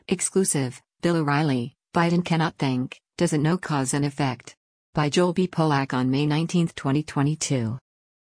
Exclusive, Bill O'Reilly, Biden Cannot Think, Doesn't Know Cause and Effect. By Joel B. Polak on May 19, 2022.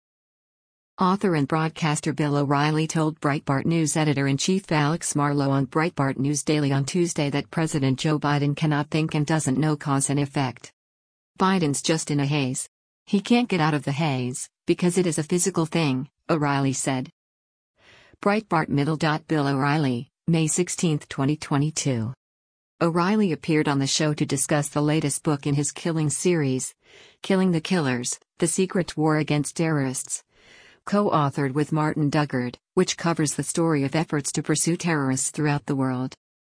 Author and broadcaster Bill O'Reilly told Breitbart News editor-in-chief Alex Marlow on Breitbart News Daily on Tuesday that President Joe Biden cannot think and doesn't know cause and effect. Biden's just in a haze. He can't get out of the haze, because it is a physical thing, O'Reilly said. Breitbart Middle. Bill O'Reilly, May 16, 2022. O'Reilly appeared on the show to discuss the latest book in his Killing series, Killing the Killers, The Secret War Against Terrorists, co-authored with Martin Dugard, which covers the story of efforts to pursue terrorists throughout the world.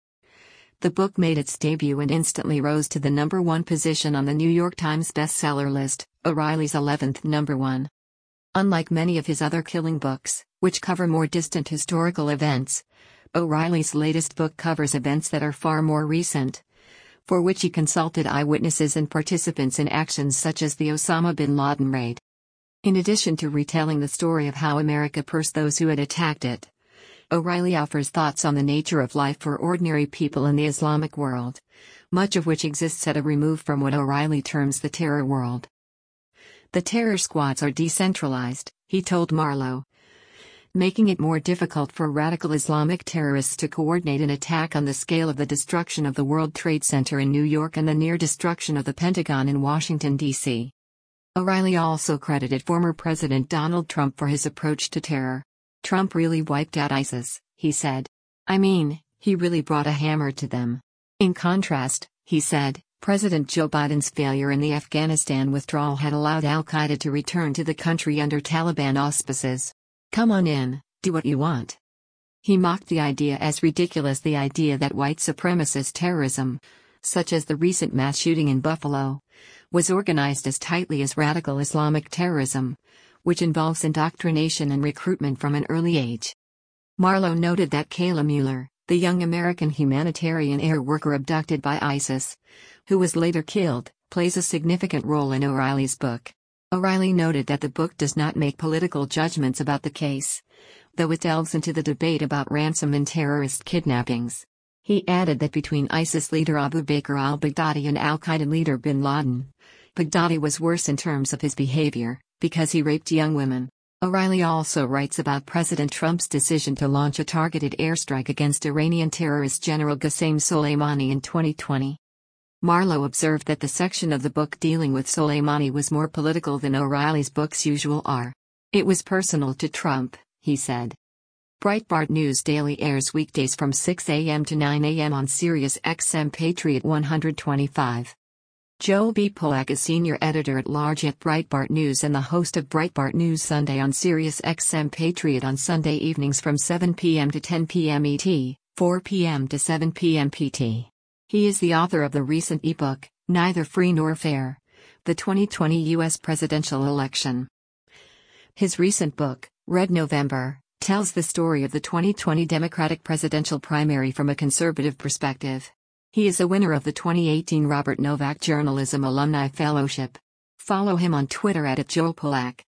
The book made its debut and instantly rose to the #1 position on the New York Times bestseller list, O'Reilly's 11th #1. Unlike many of his other killing books, which cover more distant historical events, O'Reilly's latest book covers events that are far more recent, for which he consulted eyewitnesses and participants in actions such as the Osama bin Laden raid. In addition to retelling the story of how America pursed those who had attacked it, O'Reilly offers thoughts on the nature of life for ordinary people in the Islamic world, much of which exists at a remove from what O'Reilly terms the terror world. The terror squads are decentralized, he told Marlow, making it more difficult for radical Islamic terrorists to coordinate an attack on the scale of the destruction of the World Trade Center in New York and the near destruction of the Pentagon in Washington, D.C. O'Reilly also credited former President Donald Trump for his approach to terror. Trump really wiped out ISIS, he said. I mean, he really brought a hammer to them. In contrast, he said, President Joe Biden's failure in the Afghanistan withdrawal had allowed al-Qaeda to return to the country under Taliban auspices. Come on in, do what you want. He mocked the idea as ridiculous, the idea that white supremacist terrorism, such as the recent mass shooting in Buffalo, was organized as tightly as radical Islamic terrorism, which involves indoctrination and recruitment from an early age. Marlow noted that Kayla Mueller, the young American humanitarian air worker abducted by ISIS, who was later killed, plays a significant role in O'Reilly's book. O'Reilly noted that the book does not make political judgments about the case, though it delves into the debate about ransom and terrorist kidnappings. He added that between ISIS leader Abu Bakr al-Baghdadi and al-Qaeda leader bin Laden, Baghdadi was worse in terms of his behavior, because he raped young women. O'Reilly also writes about President Trump's decision to launch a targeted airstrike against Iranian terrorist General Qasem Soleimani in 2020. Marlow observed that the section of the book dealing with Soleimani was more political than O'Reilly's books usual are. It was personal to Trump, he said. Breitbart News Daily airs weekdays from 6 a.m. to 9 a.m. on Sirius XM Patriot 125. Joel B. Polak is senior editor-at-large at Breitbart News and the host of Breitbart News Sunday on Sirius XM Patriot on Sunday evenings from 7 p.m. to 10 p.m. ET, 4 p.m. to 7 p.m. PT. He is the author of the recent ebook, Neither Free Nor Fair: The 2020 U.S. Presidential Election. His recent book, Red November, tells the story of the 2020 Democratic presidential primary from a conservative perspective. He is a winner of the 2018 Robert Novak Journalism Alumni Fellowship. Follow him on Twitter @JoelPolak.